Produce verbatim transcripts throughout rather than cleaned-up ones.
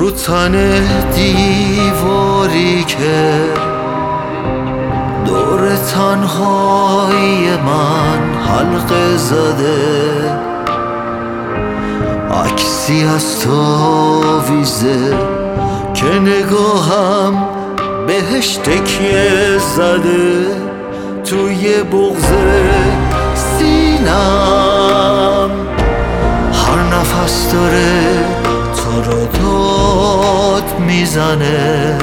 رو تن دیواری که دور تنهای من حلقه زده، عکسی از تو ویزه که نگاهم بهش تکیه زده. توی بغض سینم هر نفس داره تو رو داد میزنه،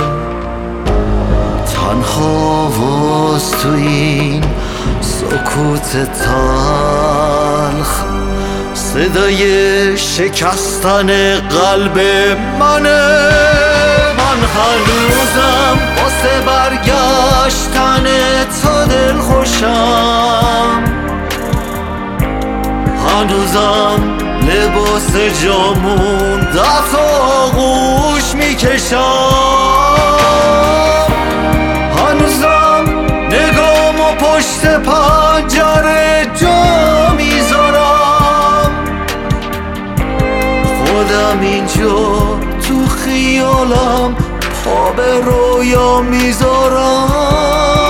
تنها واس تو این سکوت تلخ صدای شکستن قلب منه. من هنوزم واسه برگشتن تو دلخوشم، هنوزم لباس جامون دست آغوش میکشم، هنوزم نگامو پشت پنجره جا میذارم، خودم اینجا تو خیالم پا به رویا میذارم.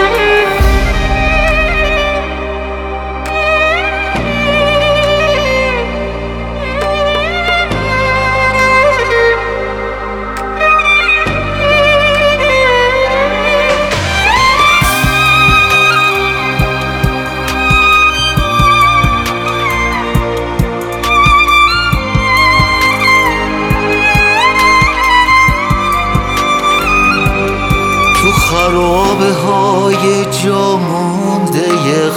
خرابه های جا مونده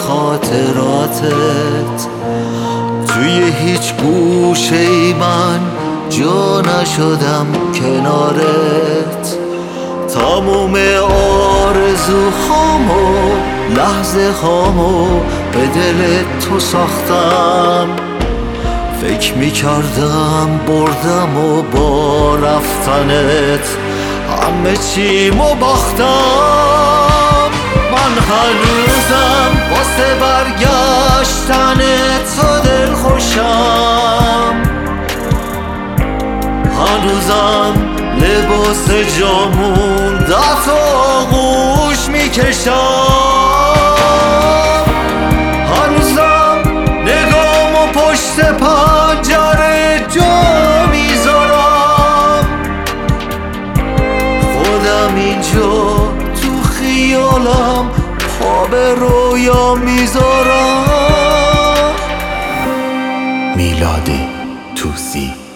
خاطراتت، توی هیچ گوشه ای من جا نشدم کنارت، تموم آرزوهامو لحظه هامو به دل تو ساختم، فکر میکردم بردم و با رفتنت همه چیمو باختم. من هنوزم واسه برگشتن تو دلخوشم، هنوزم لباس جامون دست آغوش میکشم، هنوزم نگامو پشت پنجره جا میذارم، خودم اینجا تو خیالم پا به رویا میذارم. میلاد توسی.